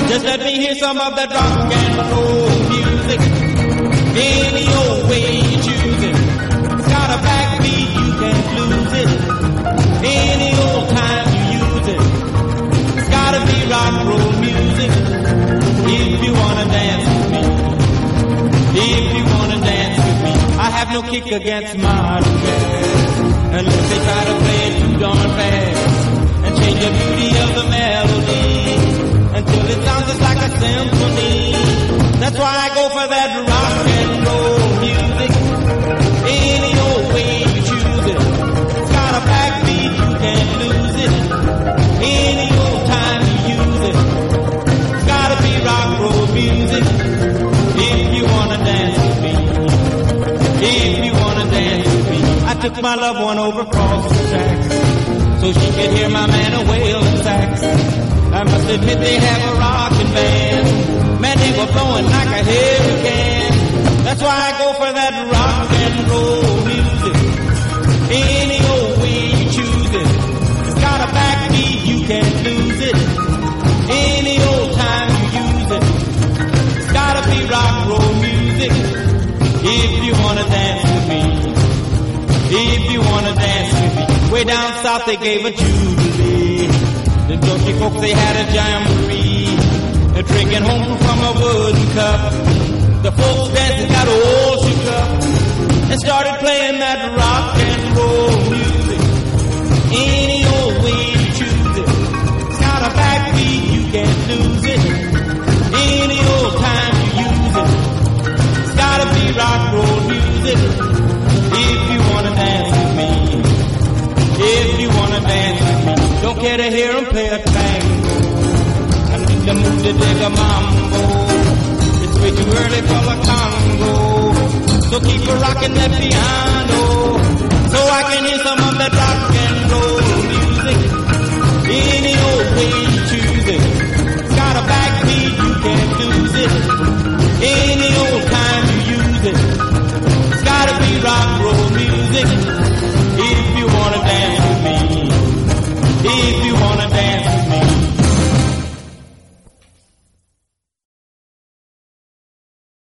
Just let me hear some of that rock and roll music. Any old way you choose it. It's got a backbeat, you can't lose it. Any old time you use it. It's gotta be rock and roll music. If you wanna dance with me. If you wanna dance with me. I have no kick against modern jazz, unless they try to play it too darn fast and change the beauty of the melody until it sounds just like a symphony. That's why I go for that rock and roll music. Any old way you choose it. It's got a backbeat, you can't lose it. Any old time you use it. It's gotta be rock and roll music. If you wanna dance with me. If you wanna dance with me. I took my loved one over across the tracks so she could hear my man a wailing sax. I must admit they have a rockin' band. Man, they were blowing like a hurricane. That's why I go for that rock and roll music. Any old way you choose it. It's got a backbeat, you can't lose it. Any old time you use it. It's gotta be rock and roll music. If you wanna dance with me. If you wanna dance with me. Way down south they gave a jubilee. The junkie folks, they had a jamboree. They're drinking home from a wooden cup. The folks dancing got all shook up and started playing that rock and roll music. Any old way you choose it. It's got a backbeat, you can't lose it. Any old time you use it. It's gotta be rock and roll music. If you wanna dance with me. If you wanna dance with me. Don't care to hear them play a tango. I need the mood to dig a mambo. It's way too early for a Congo. So keep a rockin' that piano.